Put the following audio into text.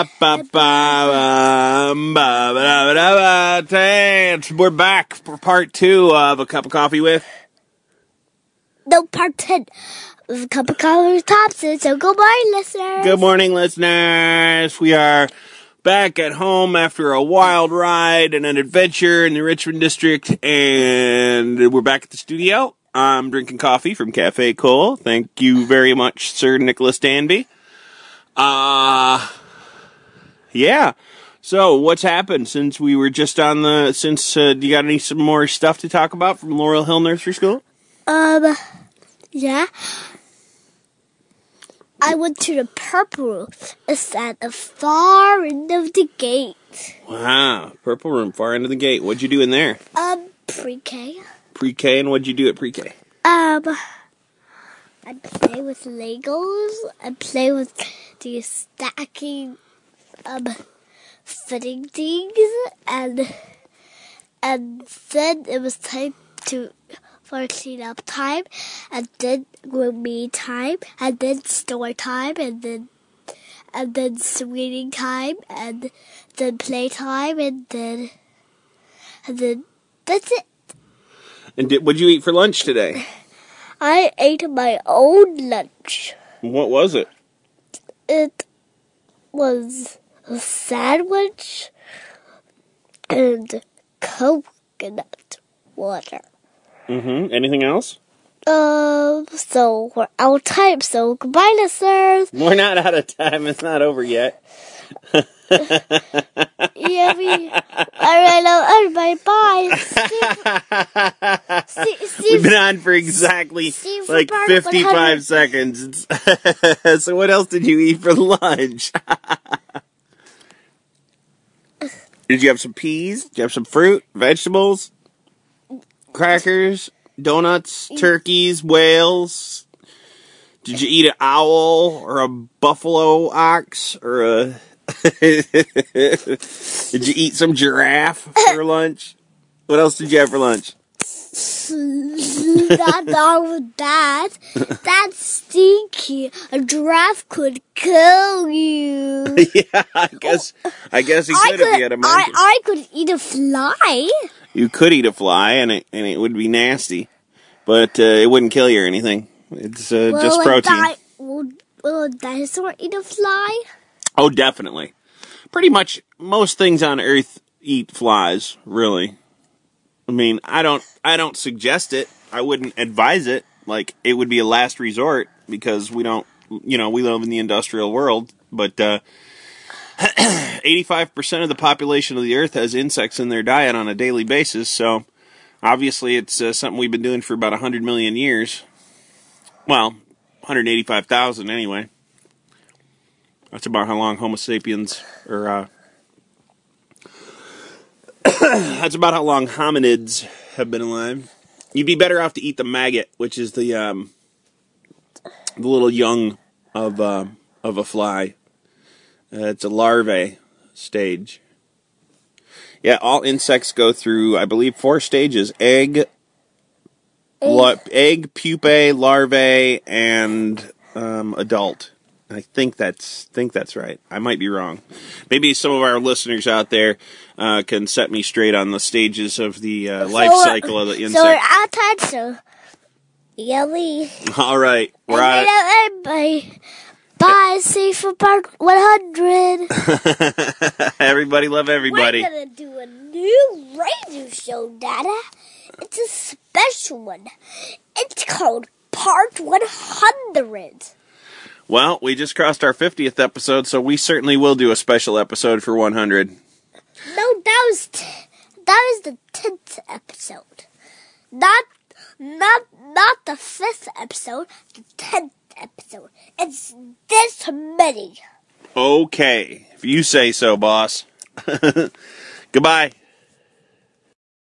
We're back for part 2 of A Cup of Coffee with... No, part 10 of A Cup of Coffee with Thompson. So good morning, listeners. Good morning, listeners. We are back at home after a wild ride and an adventure in the Richmond district, and we're back at the studio. I'm drinking coffee from Cafe Cole. Thank you very much, Sir Nicholas Danby. Yeah. So, what's happened since we were just on the... do you got some more stuff to talk about from Laurel Hill Nursery School? Yeah. I went to the purple room. It's at the far end of the gate. Wow. Purple room, far end of the gate. What'd you do in there? Pre-K. Pre-K, and what'd you do at pre-K? I play with Legos. I play with the stacking, fitting things, and then it was time for cleanup time, and then grooming time, and then store time, and then sweeting time, and then play time, and then that's it. And what'd you eat for lunch today? I ate my own lunch. What was it? It was a sandwich and coconut water. Anything else? So we're out of time, so goodbye, listeners. We're not out of time. It's not over yet. Yeah, alright, everybody, bye. We've been on for exactly 55 seconds. So what else did you eat for lunch? Did you have some peas? Did you have some fruit, vegetables, crackers, donuts, turkeys, whales? Did you eat an owl or a buffalo ox or a... Did you eat some giraffe for lunch? What else did you have for lunch? Not all of that. That's stinky. A giraffe could kill you. Yeah, I guess he could if he had a monkey. I could eat a fly. You could eat a fly, and it would be nasty, but it wouldn't kill you or anything. It's just protein. Will a dinosaur eat a fly? Oh, definitely. Pretty much most things on Earth eat flies, really. I mean, I don't suggest it. I wouldn't advise it. Like, it would be a last resort because we don't, we live in the industrial world. But 85% of the population of the Earth has insects in their diet on a daily basis. So, obviously, it's something we've been doing for about 100 million years. Well, 185,000 anyway. That's about how long Homo sapiens, that's about how long hominids have been alive. You'd be better off to eat the maggot, which is the little young of a fly. It's a larvae stage. Yeah, all insects go through, I believe, 4 stages: egg, pupae, larvae, and adult. I think that's right. I might be wrong. Maybe some of our listeners out there can set me straight on the stages of the life cycle of the insect. So we're out of time, so yummy. All right. We're out. Everybody. Bye. See you for part 100. Everybody love everybody. We're going to do a new radio show, Dada. It's a special one. It's called Part 100. Well, we just crossed our 50th episode, so we certainly will do a special episode for 100. No, that was the 10th episode. Not the 5th episode, the 10th episode. It's this many. Okay, if you say so, boss. Goodbye.